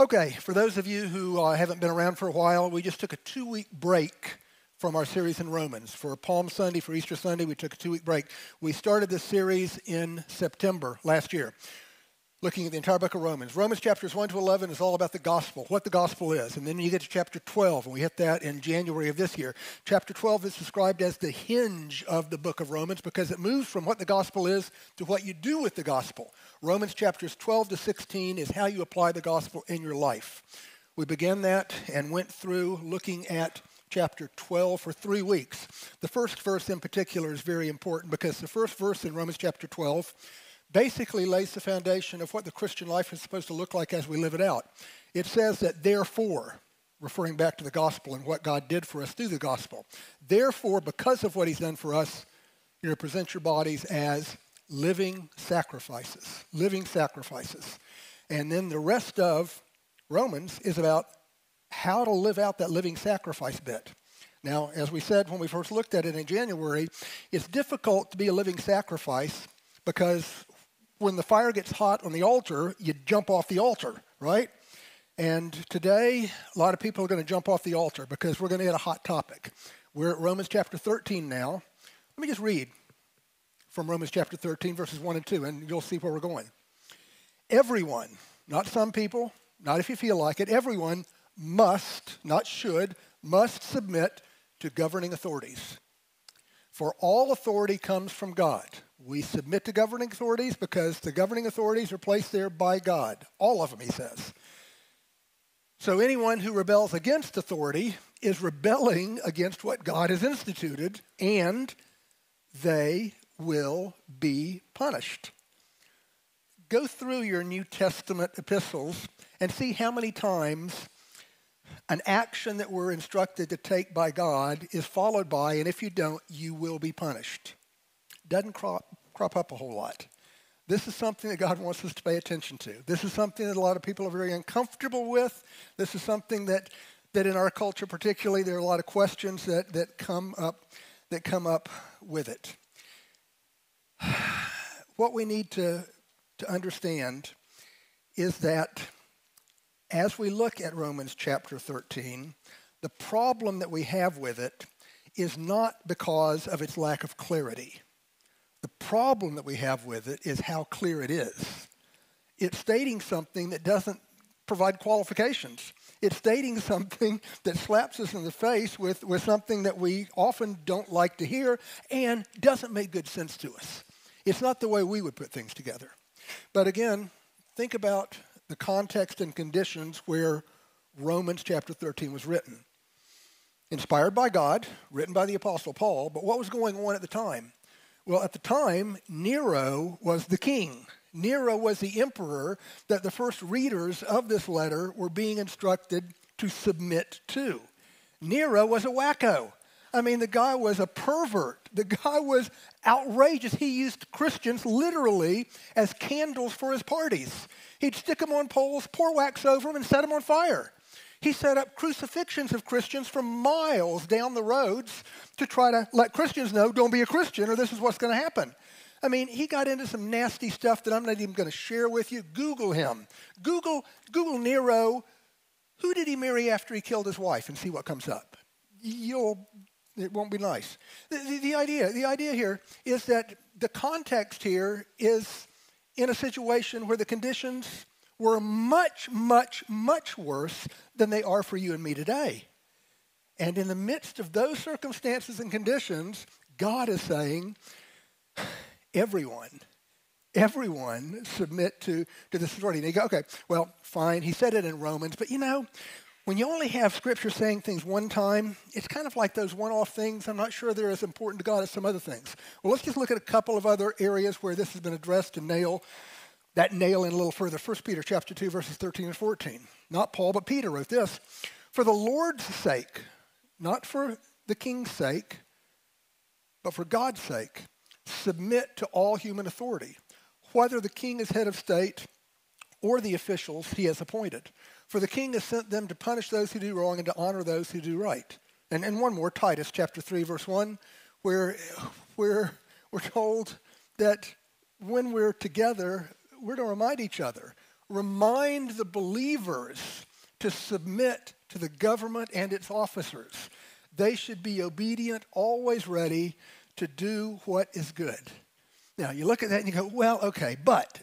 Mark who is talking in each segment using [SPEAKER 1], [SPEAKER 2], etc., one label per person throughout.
[SPEAKER 1] Okay, for those of you who haven't been around for a while, we just took a 2-week break from our series in Romans. For Palm Sunday, for Easter Sunday, we took a 2-week break. We started this series in September last year, looking at the entire book of Romans. Romans chapters 1 to 11 is all about the gospel, what the gospel is. And then you get to chapter 12, and we hit that in January of this year. Chapter 12 is described as the hinge of the book of Romans because it moves from what the gospel is to what you do with the gospel. Romans chapters 12 to 16 is how you apply the gospel in your life. We began that and went through looking at chapter 12 for 3 weeks. The first verse in particular is very important because the first verse in Romans chapter 12 basically lays the foundation of what the Christian life is supposed to look like as we live it out. It says that therefore, referring back to the gospel and what God did for us through the gospel, therefore, because of what he's done for us, you're to present your bodies as living sacrifices. And then the rest of Romans is about how to live out that living sacrifice bit. Now, as we said when we first looked at it in January, it's difficult to be a living sacrifice because when the fire gets hot on the altar, you jump off the altar, right? And today, a lot of people are going to jump off the altar because we're going to hit a hot topic. We're at Romans chapter 13 now. Let me just read from Romans chapter 13, verses 1 and 2, and you'll see where we're going. Everyone, not some people, not if you feel like it, everyone must, not should, must submit to governing authorities. For all authority comes from God. We submit to governing authorities because the governing authorities are placed there by God. All of them, he says. So anyone who rebels against authority is rebelling against what God has instituted, and they will be punished. Go through your New Testament epistles and see how many times an action that we're instructed to take by God is followed by, and if you don't, you will be punished. Doesn't crop up a whole lot. This is something that God wants us to pay attention to. This is something that a lot of people are very uncomfortable with. This is something that in our culture particularly, there are a lot of questions that come up with it. What we need to understand is that as we look at Romans chapter 13, the problem that we have with it is not because of its lack of clarity. The problem that we have with it is how clear it is. It's stating something that doesn't provide qualifications. It's stating something that slaps us in the face with something that we often don't like to hear and doesn't make good sense to us. It's not the way we would put things together. But again, think about the context and conditions where Romans chapter 13 was written. Inspired by God, written by the Apostle Paul, but what was going on at the time? Well, at the time, Nero was the king. Nero was the emperor that the first readers of this letter were being instructed to submit to. Nero was a wacko. I mean, the guy was a pervert. The guy was outrageous. He used Christians literally as candles for his parties. He'd stick them on poles, pour wax over them, and set them on fire. He set up crucifixions of Christians from miles down the roads to try to let Christians know, don't be a Christian or this is what's going to happen. I mean, he got into some nasty stuff that I'm not even going to share with you. Google him. Google Nero. Who did he marry after he killed his wife and see what comes up? It won't be nice. The idea here is that the context here is in a situation where the conditions were much, much, much worse than they are for you and me today. And in the midst of those circumstances and conditions, God is saying, everyone submit to this authority. And you go, okay, well, fine. He said it in Romans, but when you only have Scripture saying things one time, it's kind of like those one-off things. I'm not sure they're as important to God as some other things. Well, let's just look at a couple of other areas where this has been addressed to nail in a little further. 1 Peter chapter 2, verses 13 and 14. Not Paul, but Peter wrote this. For the Lord's sake, not for the king's sake, but for God's sake, submit to all human authority, whether the king is head of state or the officials he has appointed. For the king has sent them to punish those who do wrong and to honor those who do right. And one more, Titus chapter 3, verse 1, where we're told that when we're together, we're to remind each other. remind the believers to submit to the government and its officers. They should be obedient, always ready to do what is good. Now, you look at that and you go, well, okay, but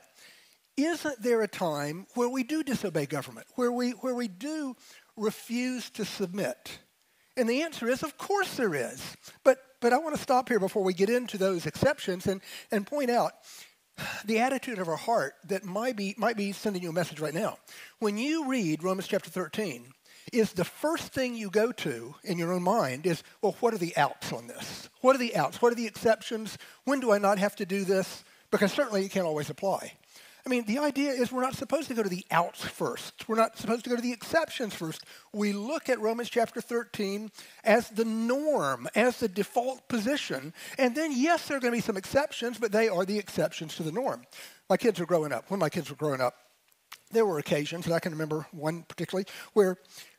[SPEAKER 1] isn't there a time where we do disobey government, where we do refuse to submit? And the answer is, of course there is. But I want to stop here before we get into those exceptions and point out the attitude of our heart that might be sending you a message right now. When you read Romans chapter 13, is the first thing you go to in your own mind is, well, what are the outs on this? What are the outs? What are the exceptions? When do I not have to do this? Because certainly it can't always apply. I mean, the idea is we're not supposed to go to the outs first. We're not supposed to go to the exceptions first. We look at Romans chapter 13 as the norm, as the default position. And then, yes, there are going to be some exceptions, but they are the exceptions to the norm. My kids are growing up. When my kids were growing up, there were occasions, and I can remember one particularly, where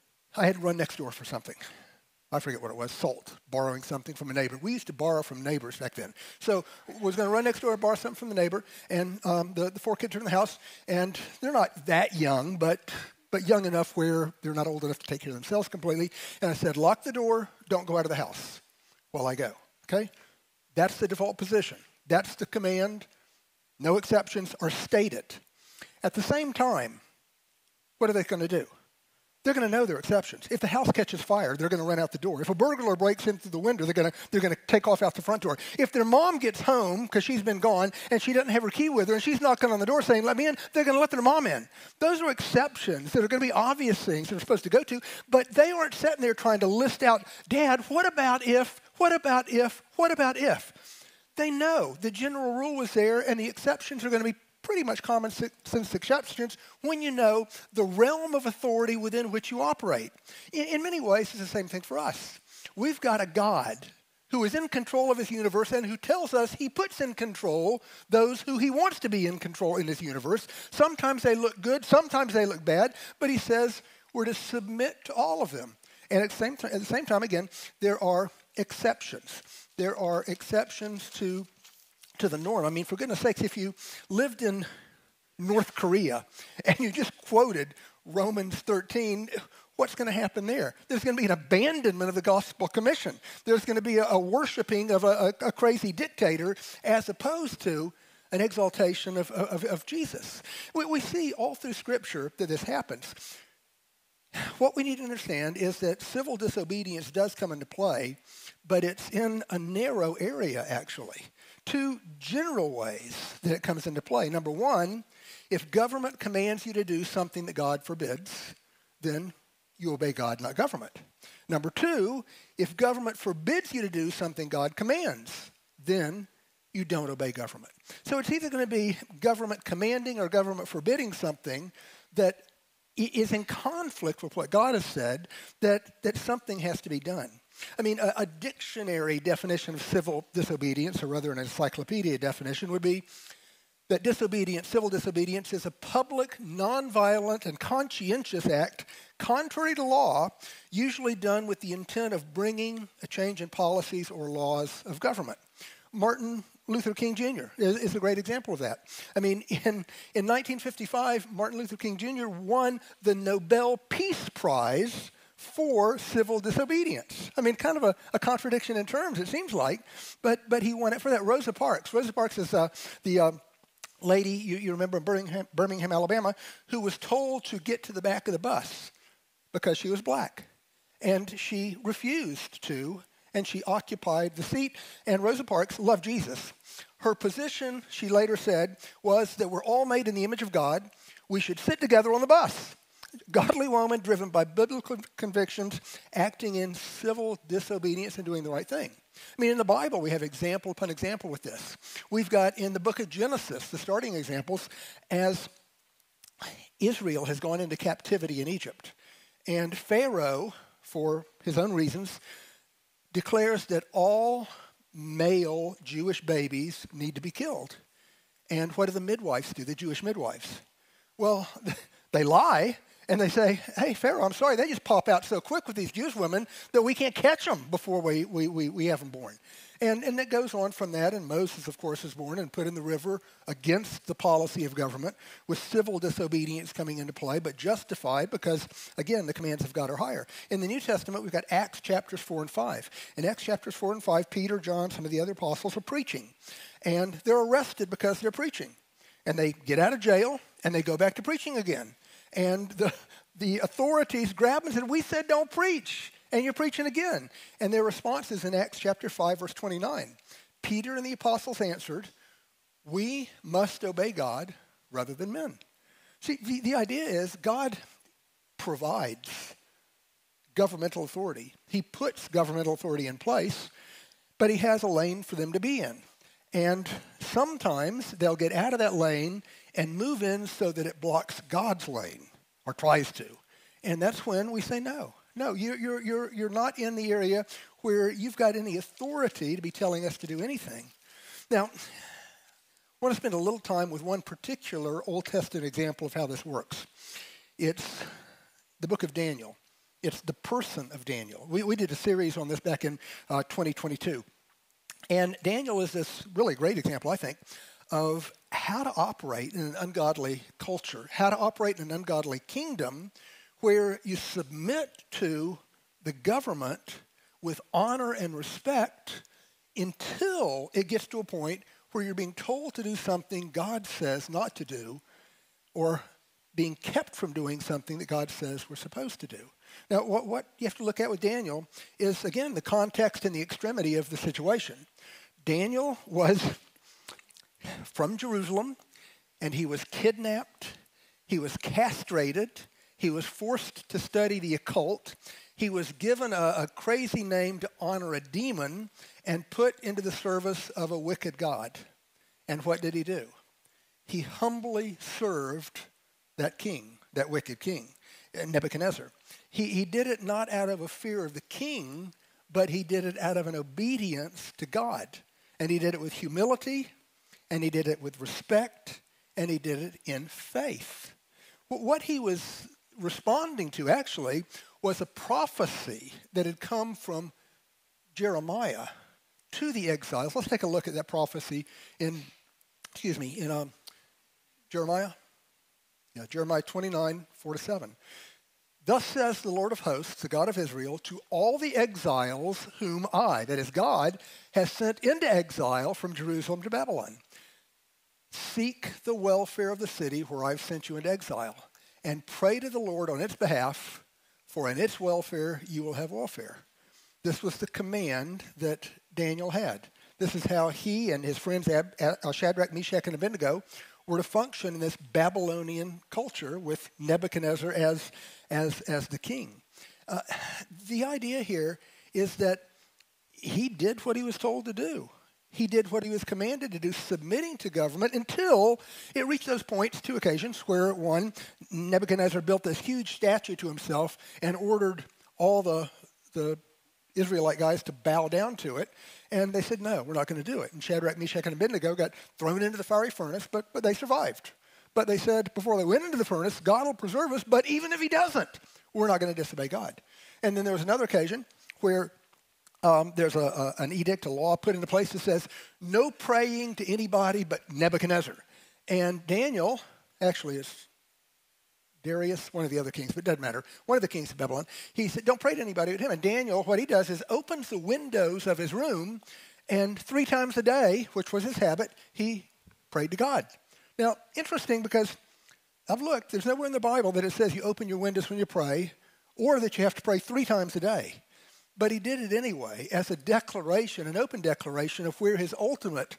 [SPEAKER 1] I had to run next door for something. I forget what it was, salt, borrowing something from a neighbor. We used to borrow from neighbors back then. So I was going to run next door and borrow something from the neighbor, and the four kids are in the house, and they're not that young, but young enough where they're not old enough to take care of themselves completely. And I said, lock the door, don't go out of the house while I go, okay? That's the default position. That's the command. No exceptions are stated. At the same time, what are they going to do? They're going to know their exceptions. If the house catches fire, they're going to run out the door. If a burglar breaks in through the window, they're going to take off out the front door. If their mom gets home because she's been gone and she doesn't have her key with her and she's knocking on the door saying, let me in, they're going to let their mom in. Those are exceptions that are going to be obvious things they're supposed to go to, but they aren't sitting there trying to list out, Dad, what about if, what about if, what about if? They know the general rule was there and the exceptions are going to be pretty much common sense exceptions when you know the realm of authority within which you operate. In many ways, it's the same thing for us. We've got a God who is in control of his universe and who tells us he puts in control those who he wants to be in control in his universe. Sometimes they look good, sometimes they look bad, but he says we're to submit to all of them. And at the same time, again, there are exceptions. There are exceptions to the norm. I mean, for goodness sakes, if you lived in North Korea and you just quoted Romans 13, what's going to happen there? There's going to be an abandonment of the gospel commission. There's going to be a worshiping of a crazy dictator as opposed to an exaltation of Jesus. We see all through Scripture that this happens. What we need to understand is that civil disobedience does come into play, but it's in a narrow area, actually. Two general ways that it comes into play. Number one, if government commands you to do something that God forbids, then you obey God, not government. Number two, if government forbids you to do something God commands, then you don't obey government. So it's either going to be government commanding or government forbidding something that is in conflict with what God has said, that something has to be done. I mean, a dictionary definition of civil disobedience, or rather an encyclopedia definition, would be that civil disobedience, is a public, nonviolent, and conscientious act contrary to law, usually done with the intent of bringing a change in policies or laws of government. Martin Luther King Jr. is a great example of that. I mean, in 1955, Martin Luther King Jr. won the Nobel Peace Prize for civil disobedience. I mean, kind of a contradiction in terms, it seems like, but he won it for that. Rosa Parks. Rosa Parks is the lady, you remember in Birmingham, Alabama, who was told to get to the back of the bus because she was black. And she refused to, and she occupied the seat. And Rosa Parks loved Jesus. Her position, she later said, was that we're all made in the image of God. We should sit together on the bus. Godly woman driven by biblical convictions, acting in civil disobedience and doing the right thing. I mean, in the Bible, we have example upon example with this. We've got in the book of Genesis, the starting examples, as Israel has gone into captivity in Egypt. And Pharaoh, for his own reasons, declares that all male Jewish babies need to be killed. And what do the midwives do, the Jewish midwives? Well, they lie, And they say, hey, Pharaoh, I'm sorry, they just pop out so quick with these Jewish women that we can't catch them before we have them born. And it goes on from that, and Moses, of course, is born and put in the river against the policy of government, with civil disobedience coming into play, but justified because, again, the commands of God are higher. In the New Testament, we've got Acts chapters 4 and 5. In Acts chapters 4 and 5, Peter, John, some of the other apostles are preaching, and they're arrested because they're preaching. And they get out of jail, and they go back to preaching again. And the authorities grab them and said, we said don't preach. And you're preaching again. And their response is in Acts chapter 5, verse 29. Peter and the apostles answered, we must obey God rather than men. See, the idea is God provides governmental authority. He puts governmental authority in place, but he has a lane for them to be in. And sometimes they'll get out of that lane and move in so that it blocks God's lane, or tries to. And that's when we say no. No, you're not in the area where you've got any authority to be telling us to do anything. Now, I want to spend a little time with one particular Old Testament example of how this works. It's the book of Daniel. It's the person of Daniel. We did a series on this back in 2022. And Daniel is this really great example, I think, of how to operate in an ungodly culture, how to operate in an ungodly kingdom where you submit to the government with honor and respect until it gets to a point where you're being told to do something God says not to do, or being kept from doing something that God says we're supposed to do. Now, what you have to look at with Daniel is, again, the context and the extremity of the situation. Daniel was from Jerusalem, and he was kidnapped, he was castrated, he was forced to study the occult. He was given a crazy name to honor a demon and put into the service of a wicked god. And what did he do? He humbly served that king, that wicked king, Nebuchadnezzar. He did it not out of a fear of the king, but he did it out of an obedience to God. And he did it with humility, and he did it with respect, and he did it in faith. What he was responding to, actually, was a prophecy that had come from Jeremiah to the exiles. Let's take a look at that prophecy in Jeremiah. Yeah, Jeremiah 29, 4-7. Thus says the Lord of hosts, the God of Israel, to all the exiles whom I, that is God, has sent into exile from Jerusalem to Babylon. Seek the welfare of the city where I've sent you into exile, and pray to the Lord on its behalf, for in its welfare you will have welfare. This was the command that Daniel had. This is how he and his friends Shadrach, Meshach, and Abednego were to function in this Babylonian culture with Nebuchadnezzar as the king. The idea here is that he did what he was told to do. He did what he was commanded to do, submitting to government, until it reached those points, two occasions, where one, Nebuchadnezzar built this huge statue to himself and ordered all the Israelite guys to bow down to it. And they said, no, we're not going to do it. And Shadrach, Meshach, and Abednego got thrown into the fiery furnace, but they survived. But they said, before they went into the furnace, God will preserve us, but even if he doesn't, we're not going to disobey God. And then there was another occasion where there's an edict, a law put into place that says no praying to anybody but Nebuchadnezzar. And Daniel, actually is Darius, one of the other kings, but it doesn't matter, one of the kings of Babylon, he said, don't pray to anybody but him. And Daniel, what he does is opens the windows of his room, and 3 times a day, which was his habit, he prayed to God. Now, interesting, because I've looked, there's nowhere in the Bible that it says you open your windows when you pray, or that you have to pray 3 times a day. But he did it anyway as a declaration, an open declaration of where his ultimate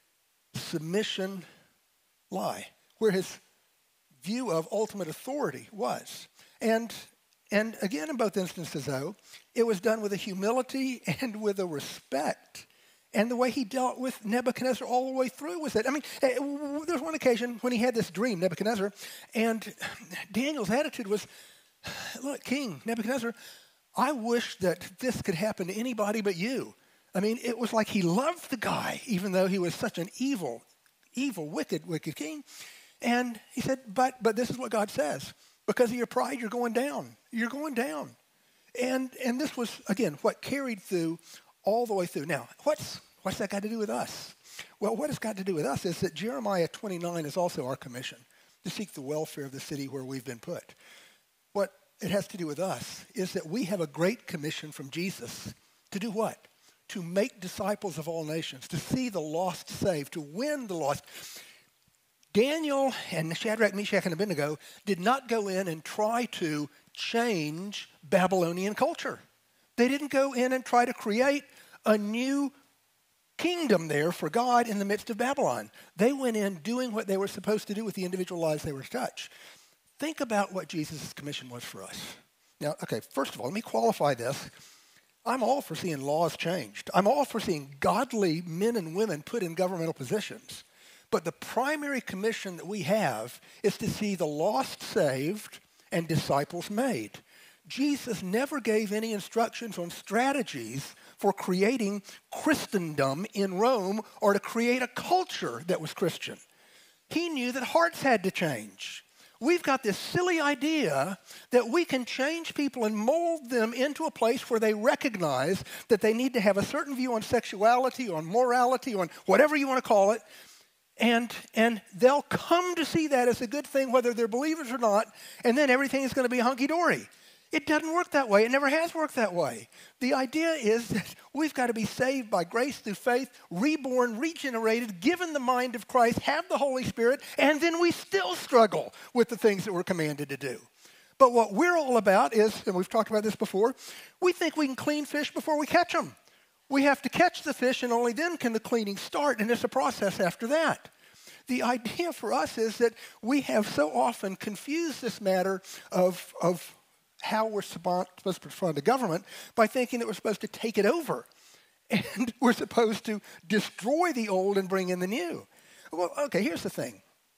[SPEAKER 1] submission lie, where his view of ultimate authority was. And again, in both instances, though, it was done with a humility and with a respect. And the way he dealt with Nebuchadnezzar all the way through was that, there was one occasion when he had this dream, Nebuchadnezzar, and Daniel's attitude was, look, King Nebuchadnezzar, I wish that this could happen to anybody but you. It was like he loved the guy, even though he was such an evil, wicked king. And he said, but this is what God says. Because of your pride, you're going down. You're going down. And this was, again, what carried through all the way through. Now, what's that got to do with us? Well, what it's got to do with us is that Jeremiah 29 is also our commission, to seek the welfare of the city where we've been put. What it has to do with us is that we have a great commission from Jesus to do what? To make disciples of all nations, to see the lost saved, to win the lost. Daniel and Shadrach, Meshach, and Abednego did not go in and try to change Babylonian culture. They didn't go in and try to create a new kingdom there for God in the midst of Babylon. They went in doing what they were supposed to do with the individual lives they were to touch. Think about what Jesus' commission was for us. Now, okay, first of all, let me qualify this. I'm all for seeing laws changed. I'm all for seeing godly men and women put in governmental positions. But the primary commission that we have is to see the lost saved and disciples made. Jesus never gave any instructions on strategies for creating Christendom in Rome or to create a culture that was Christian. He knew that hearts had to change. We've got this silly idea that we can change people and mold them into a place where they recognize that they need to have a certain view on sexuality, on morality, on whatever you want to call it, and they'll come to see that as a good thing whether they're believers or not, and then everything is going to be hunky-dory. It doesn't work that way. It never has worked that way. The idea is that we've got to be saved by grace through faith, reborn, regenerated, given the mind of Christ, have the Holy Spirit, and then we still struggle with the things that we're commanded to do. But what we're all about is, and we've talked about this before, we think we can clean fish before we catch them. We have to catch the fish, and only then can the cleaning start, and it's a process after that. The idea for us is that we have so often confused this matter of how we're supposed to respond to government by thinking that we're supposed to take it over, and we're supposed to destroy the old and bring in the new. Well, okay, here's the thing.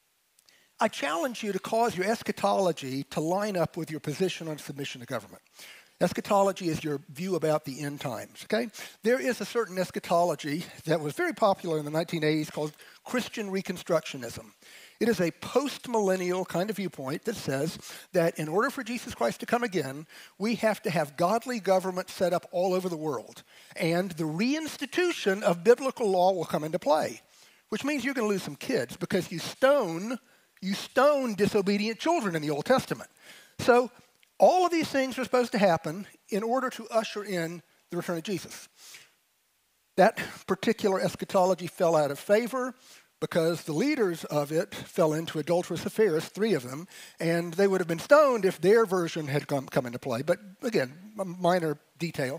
[SPEAKER 1] I challenge you to cause your eschatology to line up with your position on submission to government. Eschatology is your view about the end times, okay? There is a certain eschatology that was very popular in the 1980s called Christian Reconstructionism. It is a post-millennial kind of viewpoint that says that in order for Jesus Christ to come again, we have to have godly government set up all over the world. And the reinstitution of biblical law will come into play, which means you're going to lose some kids because you stone disobedient children in the Old Testament. So all of these things are supposed to happen in order to usher in the return of Jesus. That particular eschatology fell out of favor because the leaders of it fell into adulterous affairs, 3 of them, and they would have been stoned if their version had come into play. But again, a minor detail.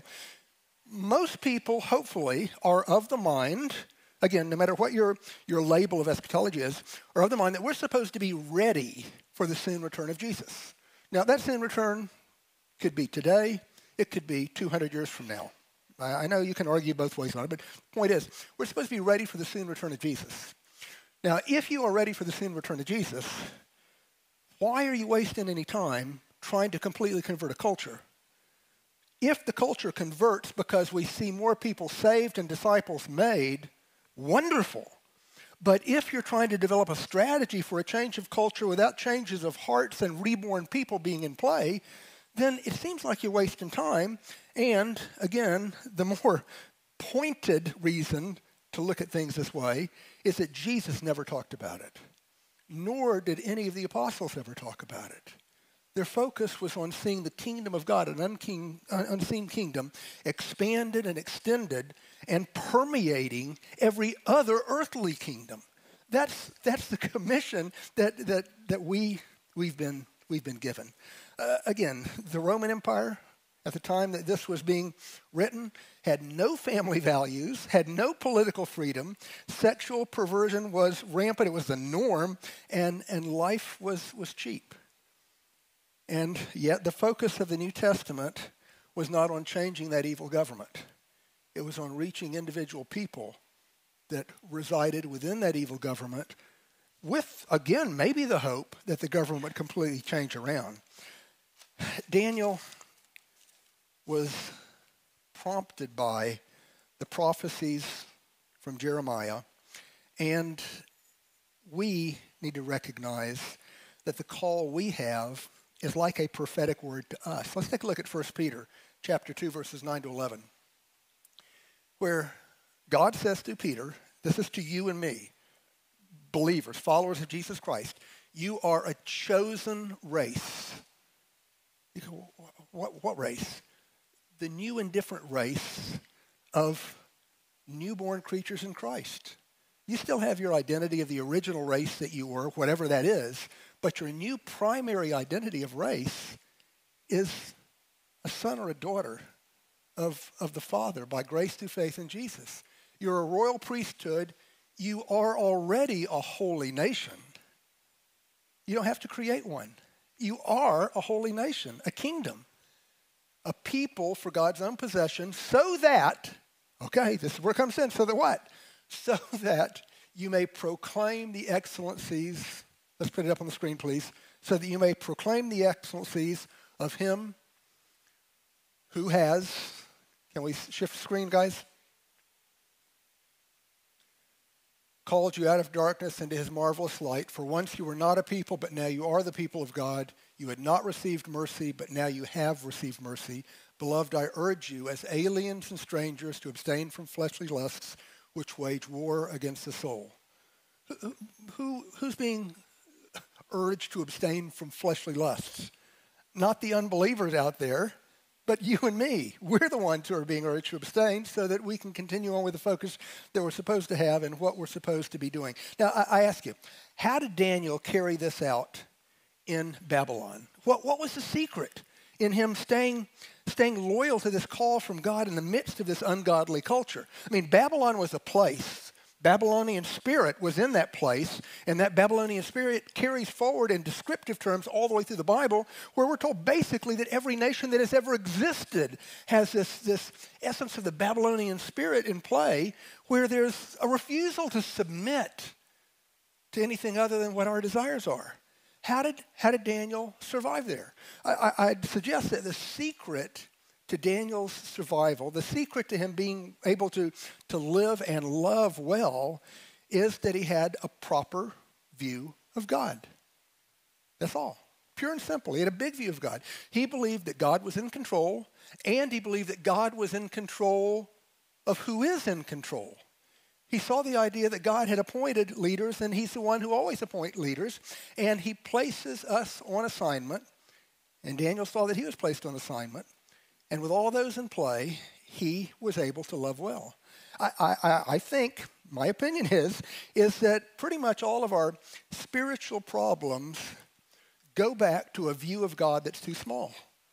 [SPEAKER 1] Most people, hopefully, are of the mind, again, no matter what your label of eschatology is, are of the mind that we're supposed to be ready for the soon return of Jesus. Now, that soon return could be today. It could be 200 years from now. I know you can argue both ways on it, but the point is, we're supposed to be ready for the soon return of Jesus. Now, if you are ready for the soon return of Jesus, why are you wasting any time trying to completely convert a culture? If the culture converts because we see more people saved and disciples made, wonderful. But if you're trying to develop a strategy for a change of culture without changes of hearts and reborn people being in play, then it seems like you're wasting time. And again, the more pointed reason to look at things this way is that Jesus never talked about it, nor did any of the apostles ever talk about it. Their focus was on seeing the kingdom of God, an unseen kingdom, expanded and extended and permeating every other earthly kingdom. That's the commission that we've been given. Again, the Roman Empire, at the time that this was being written, had no family values, had no political freedom. Sexual perversion was rampant. It was the norm, and life was cheap. And yet the focus of the New Testament was not on changing that evil government. It was on reaching individual people that resided within that evil government with, again, maybe the hope that the government would completely change around. Daniel was prompted by the prophecies from Jeremiah, and we need to recognize that the call we have is like a prophetic word to us. Let's take a look at 1 Peter chapter 2, verses 9 to 11, where God says to Peter, this is to you and me, believers, followers of Jesus Christ, you are a chosen race. You go, what race? The new and different race of newborn creatures in Christ. You still have your identity of the original race that you were, whatever that is, but your new primary identity of race is a son or a daughter of the Father by grace through faith in Jesus. You're a royal priesthood. You are already a holy nation. You don't have to create one. You are a holy nation, a kingdom, a people for God's own possession, so that, okay, this is where it comes in, so that what? So that you may proclaim the excellencies, let's put it up on the screen, please, so that you may proclaim the excellencies of him who has, can we shift the screen, guys? Called you out of darkness into his marvelous light. For once you were not a people, but now you are the people of God. You had not received mercy, but now you have received mercy. Beloved, I urge you as aliens and strangers to abstain from fleshly lusts which wage war against the soul. Who's being urged to abstain from fleshly lusts? Not the unbelievers out there, but you and me. We're the ones who are being urged to abstain so that we can continue on with the focus that we're supposed to have and what we're supposed to be doing. Now, I ask you, how did Daniel carry this out in Babylon? What was the secret in him staying loyal to this call from God in the midst of this ungodly culture? I mean, Babylon was a place. Babylonian spirit was in that place, and that Babylonian spirit carries forward in descriptive terms all the way through the Bible, where we're told basically that every nation that has ever existed has this essence of the Babylonian spirit in play, where there's a refusal to submit to anything other than what our desires are. How did Daniel survive there? I'd suggest that the secret to Daniel's survival, the secret to him being able to live and love well, is that he had a proper view of God. That's all. Pure and simple. He had a big view of God. He believed that God was in control, and he believed that God was in control of who is in control. He saw the idea that God had appointed leaders, and he's the one who always appoints leaders, and he places us on assignment, and Daniel saw that he was placed on assignment. And with all those in play, he was able to love well. I think, my opinion is that pretty much all of our spiritual problems go back to a view of God that's too small.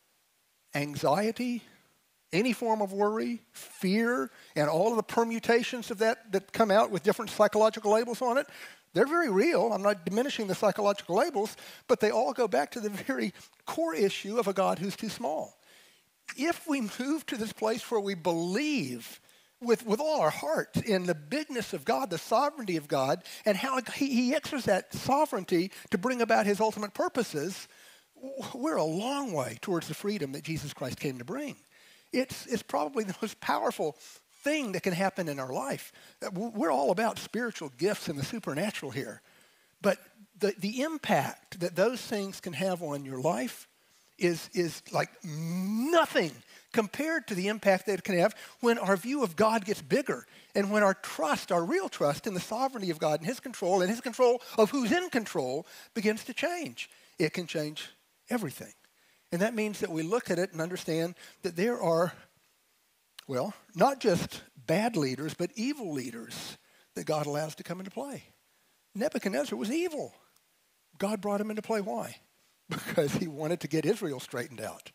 [SPEAKER 1] Anxiety, any form of worry, fear, and all of the permutations of that come out with different psychological labels on it, they're very real. I'm not diminishing the psychological labels, but they all go back to the very core issue of a God who's too small. If we move to this place where we believe with all our heart in the bigness of God, the sovereignty of God, and how he exercises that sovereignty to bring about his ultimate purposes, we're a long way towards the freedom that Jesus Christ came to bring. It's probably the most powerful thing that can happen in our life. We're all about spiritual gifts and the supernatural here. But the impact that those things can have on your life is like nothing compared to the impact that it can have when our view of God gets bigger and when our trust, our real trust in the sovereignty of God and his control of who's in control begins to change. It can change everything. And that means that we look at it and understand that there are, well, not just bad leaders, but evil leaders that God allows to come into play. Nebuchadnezzar was evil. God brought him into play. Why? Because he wanted to get Israel straightened out.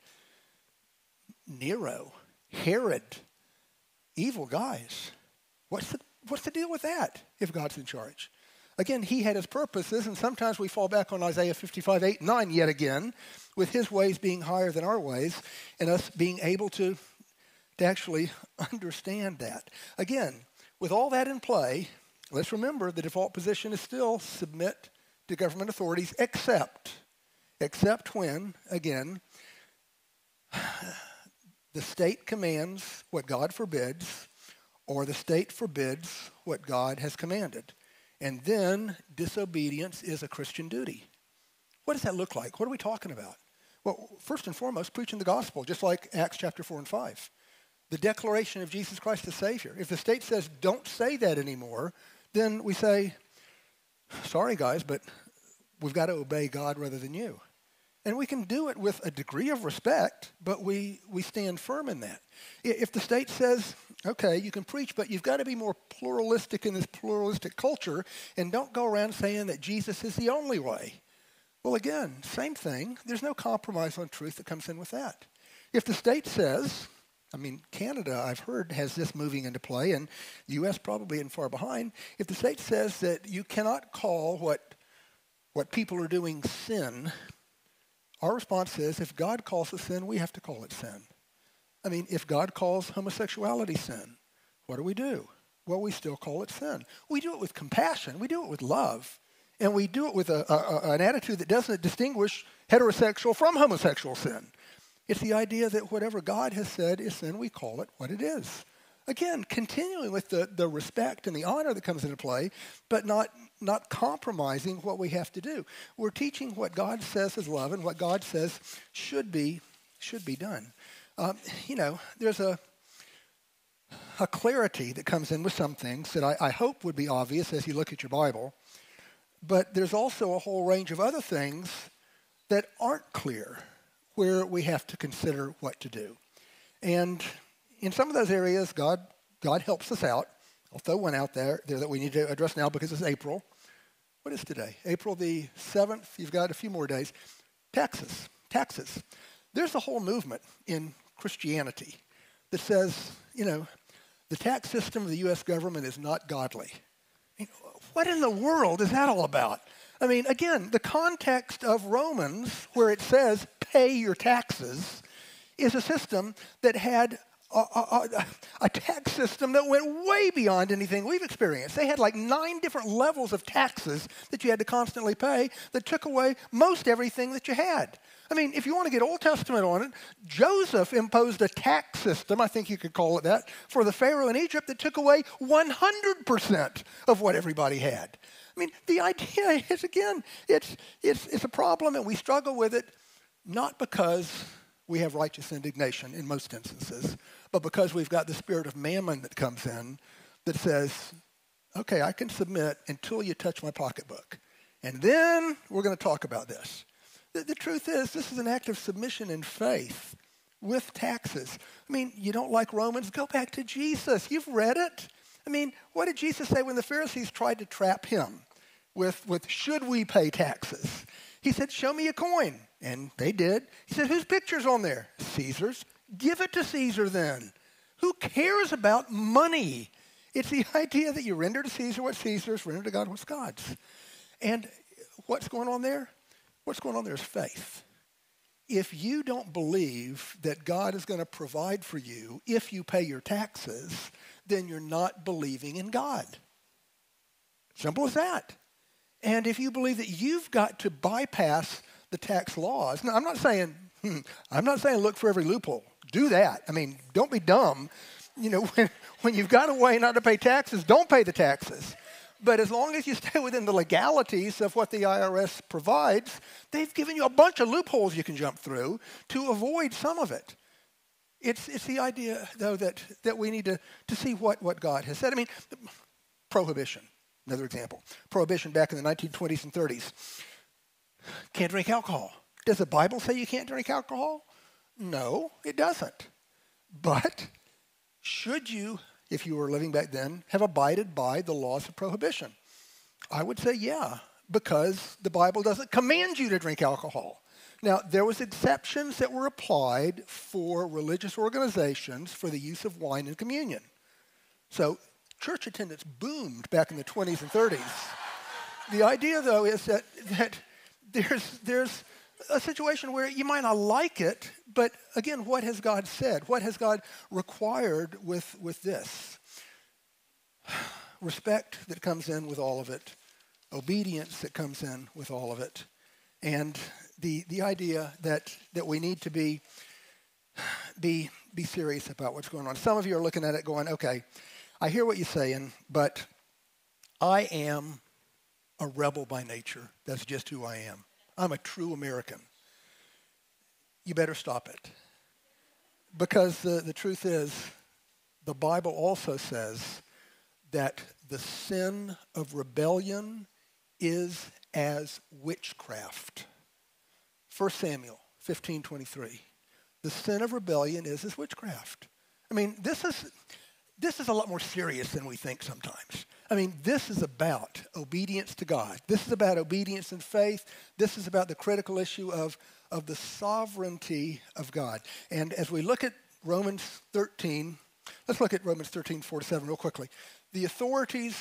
[SPEAKER 1] Nero, Herod, evil guys. What's the deal with that if God's in charge? Again, he had his purposes, and sometimes we fall back on Isaiah 55, 8, 9 yet again, with his ways being higher than our ways, and us being able to actually understand that. Again, with all that in play, let's remember the default position is still submit to government authorities, except when, again, the state commands what God forbids, or the state forbids what God has commanded. And then disobedience is a Christian duty. What does that look like? What are we talking about? Well, first and foremost, preaching the gospel, just like Acts chapter 4 and 5. The declaration of Jesus Christ as Savior. If the state says, don't say that anymore, then we say, sorry guys, but we've got to obey God rather than you. And we can do it with a degree of respect, but we stand firm in that. If the state says, okay, you can preach, but you've got to be more pluralistic in this pluralistic culture, and don't go around saying that Jesus is the only way. Well, again, same thing. There's no compromise on truth that comes in with that. If the state says, Canada, I've heard, has this moving into play, and the U.S. probably isn't far behind. If the state says that you cannot call what people are doing sin, our response is, if God calls it sin, we have to call it sin. If God calls homosexuality sin, what do? Well, we still call it sin. We do it with compassion. We do it with love. And we do it with an attitude that doesn't distinguish heterosexual from homosexual sin. It's the idea that whatever God has said is sin, we call it what it is. Again, continuing with the respect and the honor that comes into play, but not compromising what we have to do. We're teaching what God says is love and what God says should be done. There's a clarity that comes in with some things that I hope would be obvious as you look at your Bible, but there's also a whole range of other things that aren't clear where we have to consider what to do. And in some of those areas, God helps us out. I'll throw one out there that we need to address now because it's April. What is today? April the 7th. You've got a few more days. Taxes. There's a whole movement in Christianity that says, the tax system of the U.S. government is not godly. What in the world is that all about? Again, the context of Romans, where it says pay your taxes, is a system that had a tax system that went way beyond anything we've experienced. They had like 9 different levels of taxes that you had to constantly pay that took away most everything that you had. If you want to get Old Testament on it, Joseph imposed a tax system, I think you could call it that, for the Pharaoh in Egypt that took away 100% of what everybody had. The idea is, again, it's a problem, and we struggle with it not because we have righteous indignation in most instances, but because we've got the spirit of mammon that comes in that says, okay, I can submit until you touch my pocketbook, and then we're going to talk about this. The truth is, this is an act of submission and faith with taxes. You don't like Romans? Go back to Jesus. You've read it. What did Jesus say when the Pharisees tried to trap him with should we pay taxes? He said, show me a coin. And they did. He said, whose picture's on there? Caesar's. Give it to Caesar then. Who cares about money? It's the idea that you render to Caesar what's Caesar's, render to God what's God's. And what's going on there? What's going on there is faith. If you don't believe that God is going to provide for you if you pay your taxes, then you're not believing in God. Simple as that. And if you believe that you've got to bypass the tax laws, now I'm not saying look for every loophole. Do that. Don't be dumb. When you've got a way not to pay taxes, don't pay the taxes. But as long as you stay within the legalities of what the IRS provides, they've given you a bunch of loopholes you can jump through to avoid some of it. It's the idea, though, that we need to see what God has said. Prohibition, another example. Prohibition back in the 1920s and 30s. Can't drink alcohol. Does the Bible say you can't drink alcohol? No, it doesn't. But should you, if you were living back then, have abided by the laws of prohibition? I would say yeah, because the Bible doesn't command you to drink alcohol. Now, there was exceptions that were applied for religious organizations for the use of wine in communion. So church attendance boomed back in the 20s and 30s. The idea, though, is that there's a situation where you might not like it, but again, what has God said? What has God required with this? Respect that comes in with all of it, obedience that comes in with all of it, and the idea that we need to be serious about what's going on. Some of you are looking at it going, okay, I hear what you're saying, but I am a rebel by nature. That's just who I am. I'm a true American. you better stop it. Because the truth is, the Bible also says that the sin of rebellion is as witchcraft. 1 Samuel 15:23. The sin of rebellion is as witchcraft. I mean, this is a lot more serious than we think sometimes. I mean, this is about obedience to God. This is about obedience and faith. This is about the critical issue of the sovereignty of God. And as we look at Romans 13, let's look at Romans 13, 4-7 real quickly. The authorities,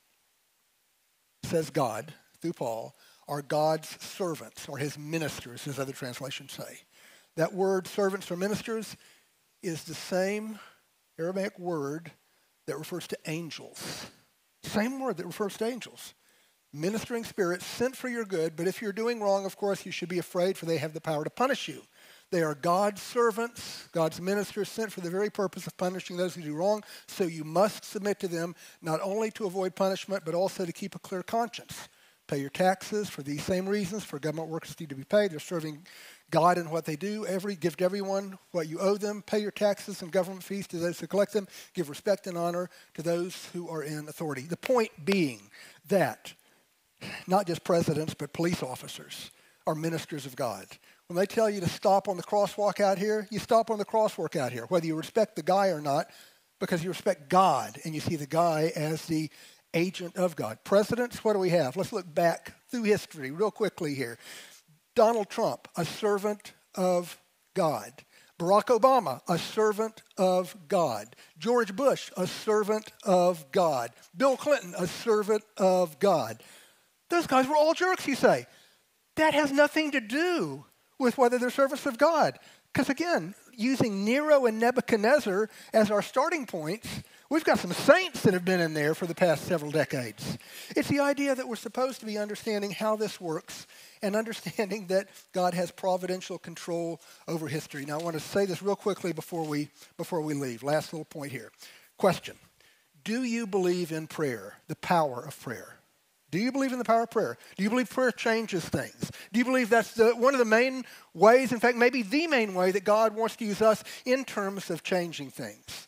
[SPEAKER 1] says God, through Paul, are God's servants, or his ministers, as other translations say. That word, servants or ministers, is the same Aramaic word that refers to angels. Same word that refers to angels. Ministering spirits sent for your good, but if you're doing wrong, of course, you should be afraid, for they have the power to punish you. They are God's servants, God's ministers, sent for the very purpose of punishing those who do wrong, so you must submit to them, not only to avoid punishment, but also to keep a clear conscience. Pay your taxes for these same reasons, for government workers need to be paid. They're serving God in what they do. Give to everyone what you owe them. Pay your taxes and government fees to those who collect them. Give respect and honor to those who are in authority. The point being that not just presidents, but police officers are ministers of God. When they tell you to stop on the crosswalk out here, you stop on the crosswalk out here, whether you respect the guy or not, because you respect God, and you see the guy as the agent of God. Presidents, what do we have? Let's look back through history real quickly here. Donald Trump, a servant of God. Barack Obama, a servant of God. George Bush, a servant of God. Bill Clinton, a servant of God. Those guys were all jerks, you say. That has nothing to do with whether they're servants of God. Because again, using Nero and Nebuchadnezzar as our starting points, we've got some saints that have been in there for the past several decades. It's the idea that we're supposed to be understanding how this works and understanding that God has providential control over history. Now, I want to say this real quickly before we leave. Last little point here. Question. Do you believe in prayer, the power of prayer? Do you believe in the power of prayer? Do you believe prayer changes things? Do you believe that's one of the main ways, in fact, maybe the main way that God wants to use us in terms of changing things?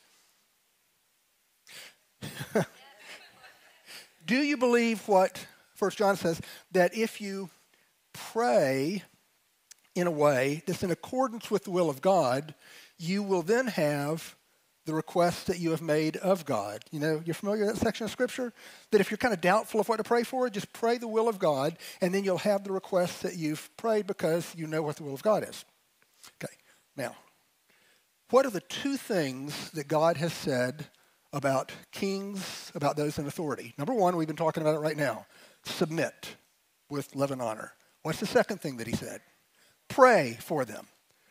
[SPEAKER 1] Do you believe what 1 John says, that if you pray in a way that's in accordance with the will of God, you will then have the requests that you have made of God? You know, you're familiar with that section of Scripture? That if you're kind of doubtful of what to pray for, just pray the will of God, and then you'll have the requests that you've prayed because you know what the will of God is. Okay, now, what are the two things that God has said about kings, about those in authority? Number one, we've been talking about it right now. Submit with love and honor. What's the second thing that he said? Pray for them.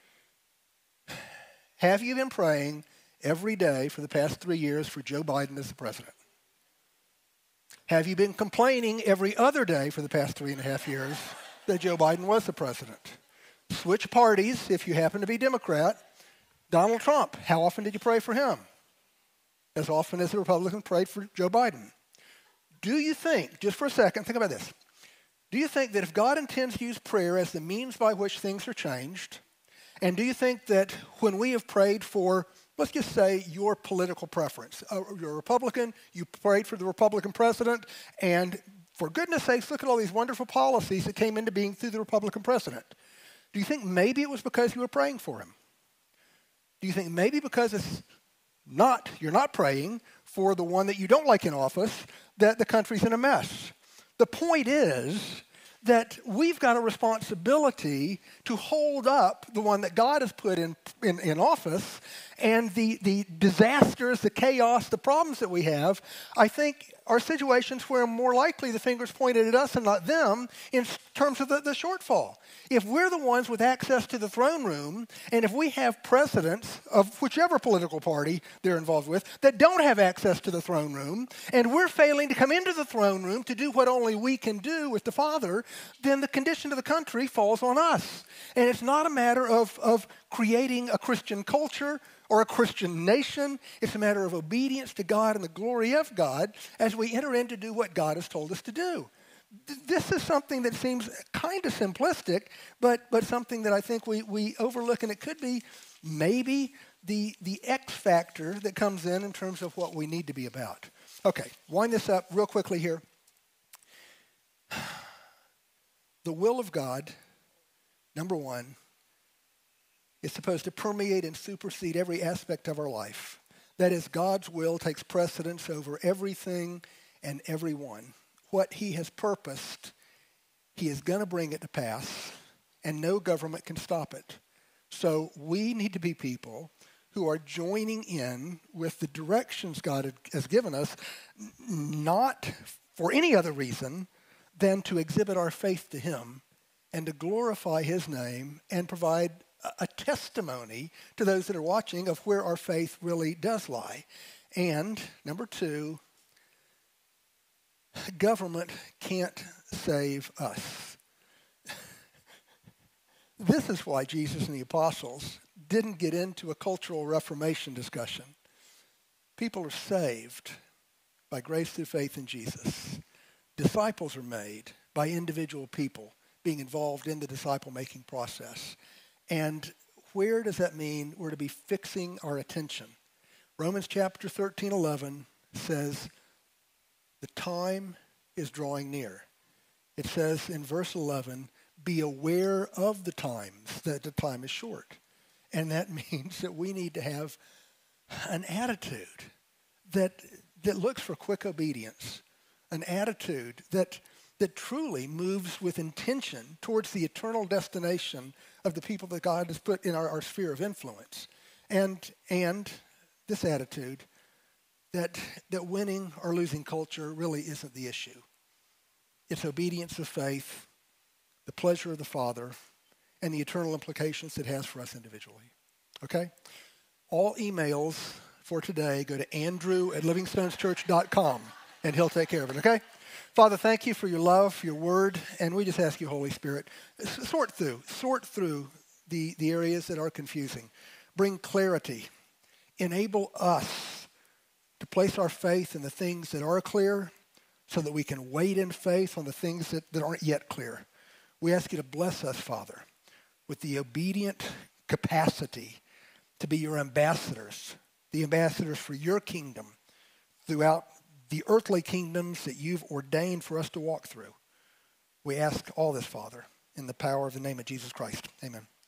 [SPEAKER 1] Have you been praying every day for the past 3 years for Joe Biden as the president? Have you been complaining every other day for the past 3.5 years that Joe Biden was the president? Switch parties if you happen to be Democrat. Donald Trump, how often did you pray for him? As often as the Republicans prayed for Joe Biden. Do you think, just for a second, think about this. Do you think that if God intends to use prayer as the means by which things are changed, and do you think that when we have prayed for, let's just say, your political preference, you're a Republican, you prayed for the Republican president, and for goodness sakes, look at all these wonderful policies that came into being through the Republican president. Do you think maybe it was because you were praying for him? Do you think maybe because you're not praying for the one that you don't like in office, that the country's in a mess? The point is that we've got a responsibility to hold up the one that God has put in office, and the disasters, the chaos, the problems that we have, I think, are situations where more likely the finger's pointed at us and not them in terms of the shortfall. If we're the ones with access to the throne room, and if we have presidents of whichever political party they're involved with that don't have access to the throne room, and we're failing to come into the throne room to do what only we can do with the Father, then the condition of the country falls on us. And it's not a matter of creating a Christian culture or a Christian nation. It's a matter of obedience to God and the glory of God as we enter in to do what God has told us to do. This is something that seems kind of simplistic, but something that I think we overlook, and it could be maybe the X factor that comes in terms of what we need to be about. Okay, wind this up real quickly here. The will of God, number one, is supposed to permeate and supersede every aspect of our life. That is, God's will takes precedence over everything and everyone. What he has purposed, he is going to bring it to pass, and no government can stop it. So we need to be people who are joining in with the directions God has given us, not for any other reason than to exhibit our faith to him and to glorify his name and provide a testimony to those that are watching of where our faith really does lie. And number two, government can't save us. This is why Jesus and the apostles didn't get into a cultural reformation discussion. People are saved by grace through faith in Jesus. Disciples are made by individual people being involved in the disciple-making process. And where does that mean we're to be fixing our attention? Romans chapter 13:11 says, the time is drawing near. It says in verse 11, be aware of the times, that the time is short. And that means that we need to have an attitude that looks for quick obedience, an attitude that truly moves with intention towards the eternal destination of the people that God has put in our sphere of influence. And this attitude that winning or losing culture really isn't the issue. It's obedience of faith, the pleasure of the Father, and the eternal implications it has for us individually. Okay? All emails for today go to andrew@livingstoneschurch.com, and he'll take care of it, okay? Father, thank you for your love, for your word, and we just ask you, Holy Spirit, sort through the areas that are confusing. Bring clarity. Enable us to place our faith in the things that are clear so that we can wait in faith on the things that aren't yet clear. We ask you to bless us, Father, with the obedient capacity to be your ambassadors, the ambassadors for your kingdom throughout the earthly kingdoms that you've ordained for us to walk through. We ask all this, Father, in the power of the name of Jesus Christ. Amen.